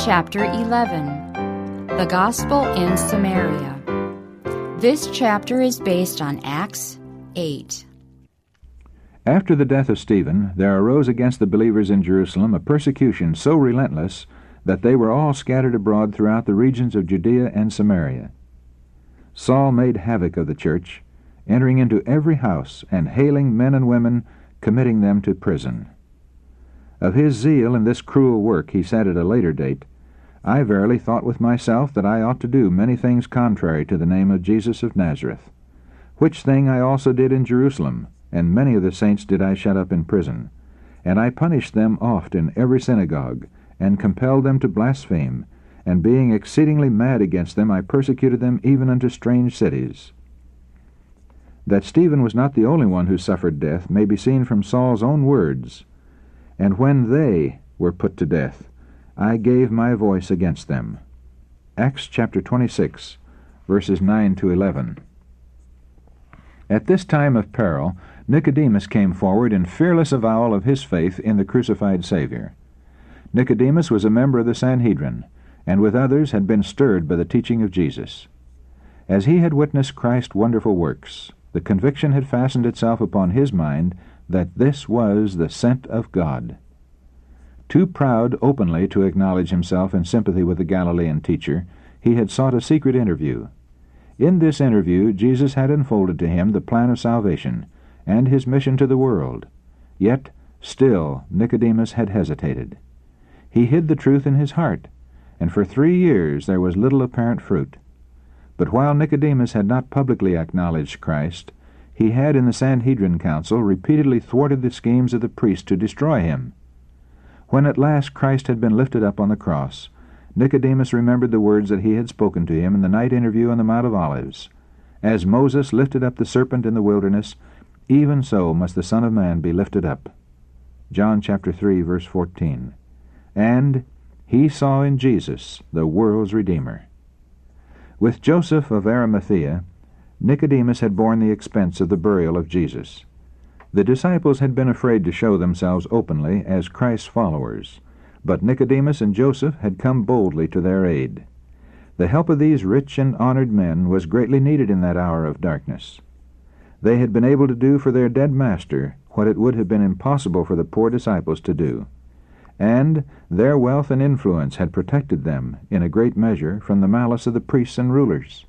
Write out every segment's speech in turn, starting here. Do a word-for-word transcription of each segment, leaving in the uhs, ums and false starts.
Chapter eleven. The Gospel in Samaria. This chapter is based on Acts eight. After the death of Stephen, there arose against the believers in Jerusalem a persecution so relentless that they were all scattered abroad throughout the regions of Judea and Samaria. Saul made havoc of the church, entering into every house and hailing men and women, committing them to prison. Of his zeal in this cruel work he said at a later date, "I verily thought with myself that I ought to do many things contrary to the name of Jesus of Nazareth, which thing I also did in Jerusalem, and many of the saints did I shut up in prison. And I punished them oft in every synagogue, and compelled them to blaspheme, and being exceedingly mad against them, I persecuted them even unto strange cities." That Stephen was not the only one who suffered death may be seen from Saul's own words, "And when they were put to death, I gave my voice against them." Acts chapter twenty-six, verses nine to eleven. At this time of peril, Nicodemus came forward in fearless avowal of his faith in the crucified Savior. Nicodemus was a member of the Sanhedrin, and with others had been stirred by the teaching of Jesus. As he had witnessed Christ's wonderful works, the conviction had fastened itself upon his mind that this was the sent of God. Too proud openly to acknowledge himself in sympathy with the Galilean teacher, he had sought a secret interview. In this interview Jesus had unfolded to him the plan of salvation and his mission to the world. Yet still Nicodemus had hesitated. He hid the truth in his heart, and for three years there was little apparent fruit. But while Nicodemus had not publicly acknowledged Christ, he had in the Sanhedrin council repeatedly thwarted the schemes of the priests to destroy him. When at last Christ had been lifted up on the cross, Nicodemus remembered the words that he had spoken to him in the night interview on the Mount of Olives. "As Moses lifted up the serpent in the wilderness, even so must the Son of Man be lifted up." John chapter three, verse fourteen. And he saw in Jesus the world's Redeemer. With Joseph of Arimathea, Nicodemus had borne the expense of the burial of Jesus. The disciples had been afraid to show themselves openly as Christ's followers, but Nicodemus and Joseph had come boldly to their aid. The help of these rich and honored men was greatly needed in that hour of darkness. They had been able to do for their dead master what it would have been impossible for the poor disciples to do, and their wealth and influence had protected them, in a great measure, from the malice of the priests and rulers.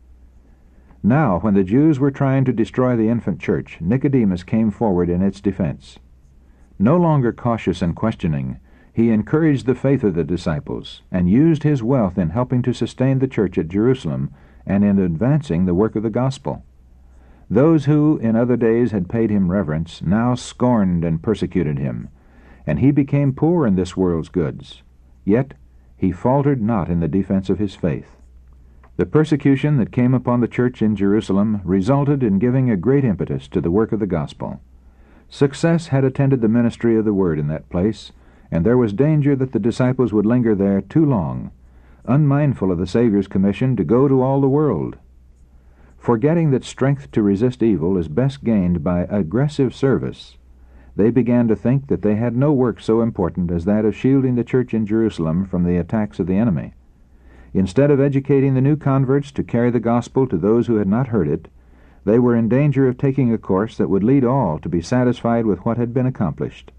Now, when the Jews were trying to destroy the infant church, Nicodemus came forward in its defense. No longer cautious and questioning, he encouraged the faith of the disciples, and used his wealth in helping to sustain the church at Jerusalem and in advancing the work of the gospel. Those who, in other days, had paid him reverence, now scorned and persecuted him, and he became poor in this world's goods. Yet he faltered not in the defense of his faith. The persecution that came upon the church in Jerusalem resulted in giving a great impetus to the work of the gospel. Success had attended the ministry of the word in that place, and there was danger that the disciples would linger there too long, unmindful of the Savior's commission to go to all the world. Forgetting that strength to resist evil is best gained by aggressive service, they began to think that they had no work so important as that of shielding the church in Jerusalem from the attacks of the enemy. Instead of educating the new converts to carry the gospel to those who had not heard it, they were in danger of taking a course that would lead all to be satisfied with what had been accomplished.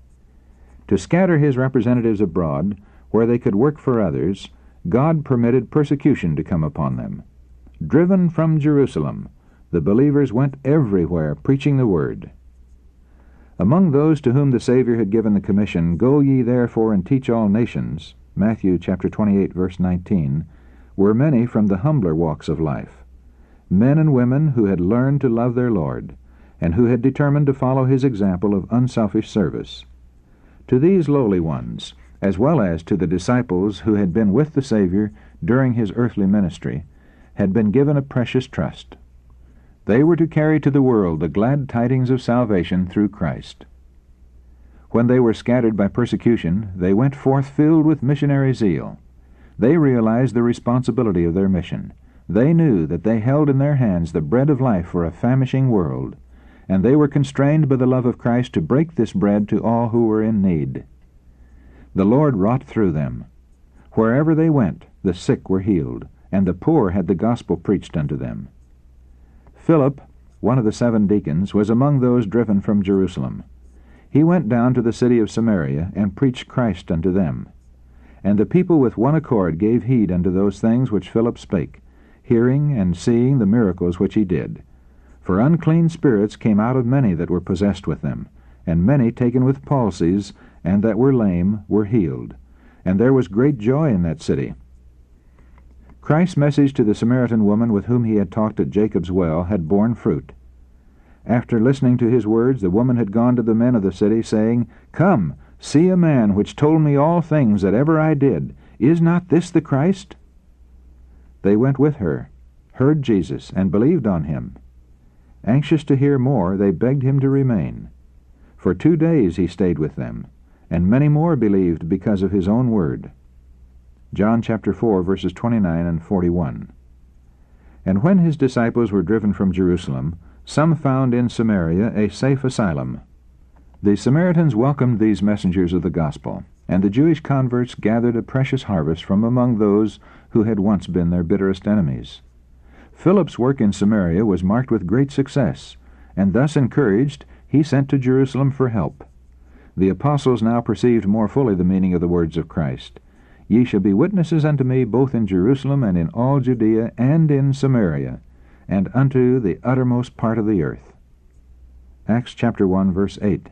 To scatter his representatives abroad, where they could work for others, God permitted persecution to come upon them. Driven from Jerusalem, the believers went everywhere preaching the word. Among those to whom the Savior had given the commission, "Go ye therefore and teach all nations," Matthew chapter twenty-eight, verse nineteen, were many from the humbler walks of life, men and women who had learned to love their Lord, and who had determined to follow his example of unselfish service. To these lowly ones, as well as to the disciples who had been with the Savior during his earthly ministry, had been given a precious trust. They were to carry to the world the glad tidings of salvation through Christ. When they were scattered by persecution, they went forth filled with missionary zeal. They realized the responsibility of their mission. They knew that they held in their hands the bread of life for a famishing world, and they were constrained by the love of Christ to break this bread to all who were in need. The Lord wrought through them. Wherever they went, the sick were healed, and the poor had the gospel preached unto them. Philip, one of the seven deacons, was among those driven from Jerusalem. He went down to the city of Samaria, and preached Christ unto them. And the people with one accord gave heed unto those things which Philip spake, hearing and seeing the miracles which he did. For unclean spirits came out of many that were possessed with them, and many taken with palsies, and that were lame, were healed. And there was great joy in that city. Christ's message to the Samaritan woman with whom he had talked at Jacob's well had borne fruit. After listening to his words, the woman had gone to the men of the city, saying, Come, see a man which told me all things that ever I did. Is not this the Christ? They went with her, heard Jesus, and believed on him. Anxious to hear more, they begged him to remain. For two days he stayed with them, and many more believed because of his own word. John chapter four, verses twenty-nine and forty-one. And when his disciples were driven from Jerusalem, some found in Samaria a safe asylum. The Samaritans welcomed these messengers of the gospel, and the Jewish converts gathered a precious harvest from among those who had once been their bitterest enemies. Philip's work in Samaria was marked with great success, and thus encouraged, he sent to Jerusalem for help. The apostles now perceived more fully the meaning of the words of Christ. Ye shall be witnesses unto me both in Jerusalem and in all Judea and in Samaria, and unto the uttermost part of the earth. Acts chapter one, verse eight.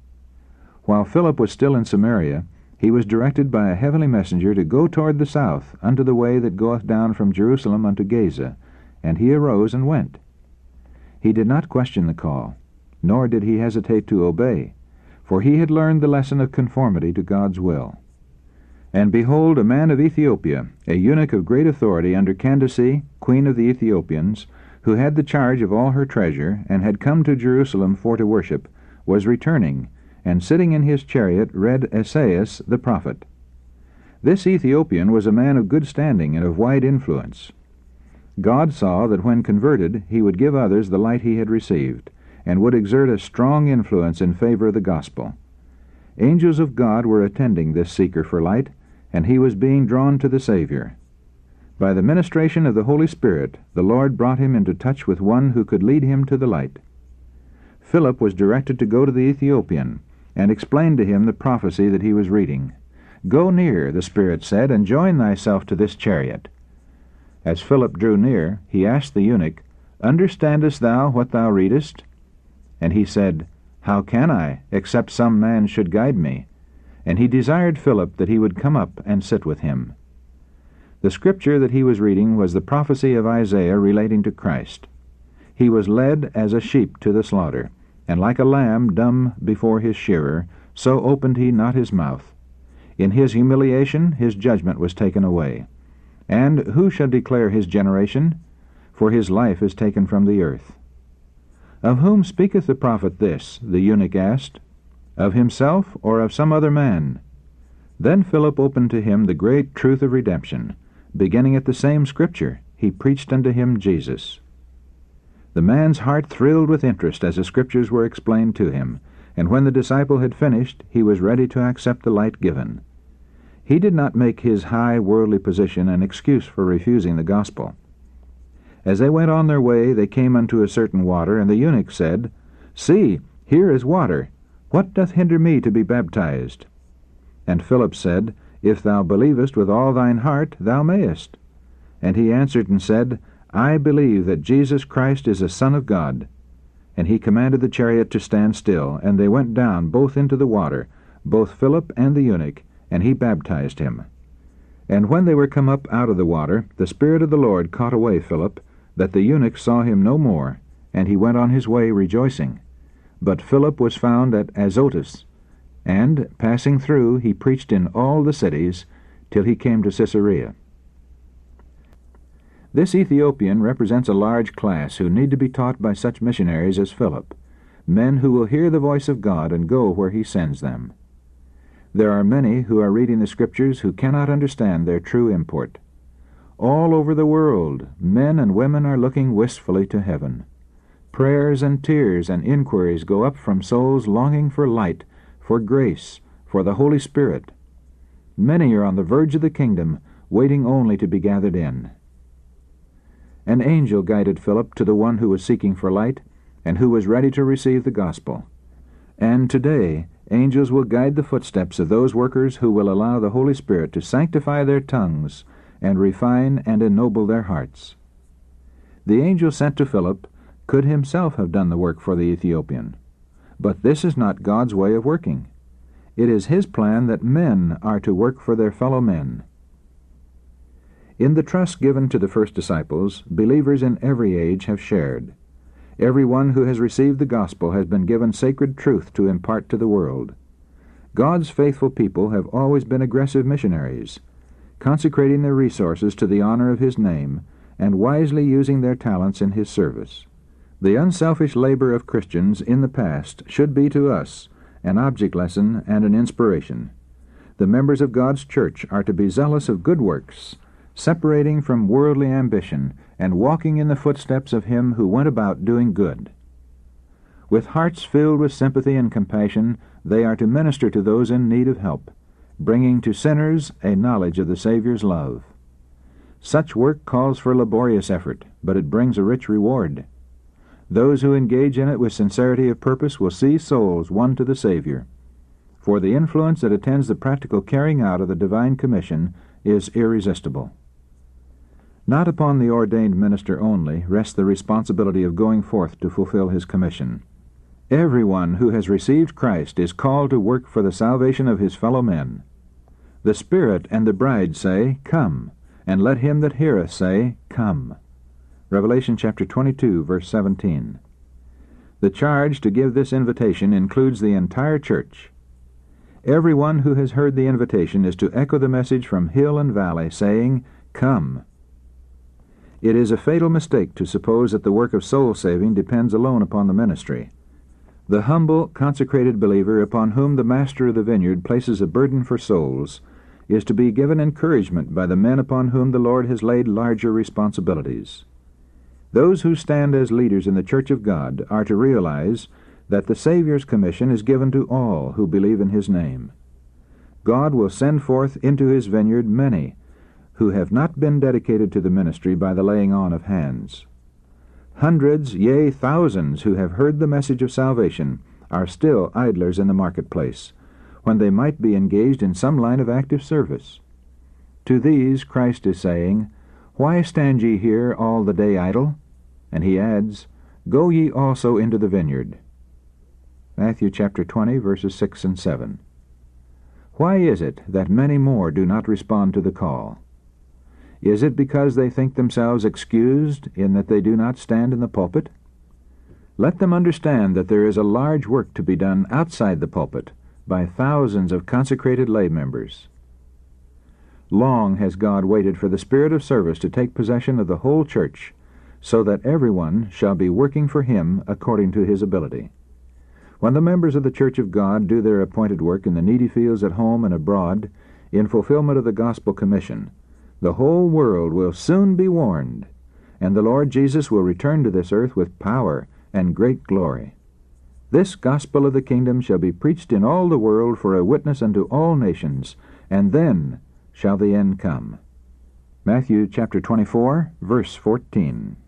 While Philip was still in Samaria, he was directed by a heavenly messenger to go toward the south, unto the way that goeth down from Jerusalem unto Gaza, and he arose and went. He did not question the call, nor did he hesitate to obey, for he had learned the lesson of conformity to God's will. And behold, a man of Ethiopia, a eunuch of great authority under Candace, queen of the Ethiopians, who had the charge of all her treasure, and had come to Jerusalem for to worship, was returning, and sitting in his chariot read Esaias the prophet. This Ethiopian was a man of good standing and of wide influence. God saw that when converted he would give others the light he had received, and would exert a strong influence in favor of the gospel. Angels of God were attending this seeker for light, and he was being drawn to the Savior. By the ministration of the Holy Spirit, the Lord brought him into touch with one who could lead him to the light. Philip was directed to go to the Ethiopian, and explain to him the prophecy that he was reading. Go near, the Spirit said, and join thyself to this chariot. As Philip drew near, he asked the eunuch, Understandest thou what thou readest? And he said, How can I, except some man should guide me? And he desired Philip that he would come up and sit with him. The scripture that he was reading was the prophecy of Isaiah relating to Christ. He was led as a sheep to the slaughter, and like a lamb dumb before his shearer, so opened he not his mouth. In his humiliation his judgment was taken away. And who shall declare his generation? For his life is taken from the earth. Of whom speaketh the prophet this? The eunuch asked. Of himself, or of some other man? Then Philip opened to him the great truth of redemption. Beginning at the same scripture, he preached unto him Jesus. The man's heart thrilled with interest as the scriptures were explained to him, and when the disciple had finished, he was ready to accept the light given. He did not make his high worldly position an excuse for refusing the gospel. As they went on their way, they came unto a certain water, and the eunuch said, See, here is water. What doth hinder me to be baptized? And Philip said, If thou believest with all thine heart, thou mayest. And he answered and said, I believe that Jesus Christ is the Son of God. And he commanded the chariot to stand still, and they went down both into the water, both Philip and the eunuch, and he baptized him. And when they were come up out of the water, the Spirit of the Lord caught away Philip, that the eunuch saw him no more, and he went on his way rejoicing. But Philip was found at Azotus, and, passing through, he preached in all the cities, till he came to Caesarea. This Ethiopian represents a large class who need to be taught by such missionaries as Philip, men who will hear the voice of God and go where he sends them. There are many who are reading the Scriptures who cannot understand their true import. All over the world, men and women are looking wistfully to heaven. Prayers and tears and inquiries go up from souls longing for light, for grace, for the Holy Spirit. Many are on the verge of the kingdom, waiting only to be gathered in. An angel guided Philip to the one who was seeking for light, and who was ready to receive the gospel. And today, angels will guide the footsteps of those workers who will allow the Holy Spirit to sanctify their tongues and refine and ennoble their hearts. The angel sent to Philip could himself have done the work for the Ethiopian. But this is not God's way of working. It is His plan that men are to work for their fellow men. In the trust given to the first disciples, believers in every age have shared. Everyone who has received the gospel has been given sacred truth to impart to the world. God's faithful people have always been aggressive missionaries, consecrating their resources to the honor of His name and wisely using their talents in His service. The unselfish labor of Christians in the past should be to us an object lesson and an inspiration. The members of God's church are to be zealous of good works, separating from worldly ambition and walking in the footsteps of Him who went about doing good. With hearts filled with sympathy and compassion, they are to minister to those in need of help, bringing to sinners a knowledge of the Savior's love. Such work calls for laborious effort, but it brings a rich reward. Those who engage in it with sincerity of purpose will see souls won to the Savior. For the influence that attends the practical carrying out of the divine commission is irresistible. Not upon the ordained minister only rests the responsibility of going forth to fulfill his commission. Everyone who has received Christ is called to work for the salvation of his fellow men. The Spirit and the bride say, "Come," and let him that heareth say, "Come." Revelation chapter twenty-two, verse seventeen. The charge to give this invitation includes the entire church. Everyone who has heard the invitation is to echo the message from hill and valley, saying, "Come." It is a fatal mistake to suppose that the work of soul-saving depends alone upon the ministry. The humble, consecrated believer upon whom the master of the vineyard places a burden for souls is to be given encouragement by the men upon whom the Lord has laid larger responsibilities. Those who stand as leaders in the Church of God are to realize that the Savior's commission is given to all who believe in His name. God will send forth into His vineyard many who have not been dedicated to the ministry by the laying on of hands. Hundreds, yea, thousands who have heard the message of salvation are still idlers in the marketplace, when they might be engaged in some line of active service. To these Christ is saying, "Why stand ye here all the day idle?" And He adds, "Go ye also into the vineyard." Matthew chapter twenty, verses six and seven. Why is it that many more do not respond to the call? Is it because they think themselves excused in that they do not stand in the pulpit? Let them understand that there is a large work to be done outside the pulpit by thousands of consecrated lay members. Long has God waited for the spirit of service to take possession of the whole church, so that everyone shall be working for Him according to his ability. When the members of the Church of God do their appointed work in the needy fields at home and abroad, in fulfillment of the gospel commission, the whole world will soon be warned, and the Lord Jesus will return to this earth with power and great glory. This gospel of the kingdom shall be preached in all the world for a witness unto all nations, and then shall the end come. Matthew chapter twenty-four, verse fourteen.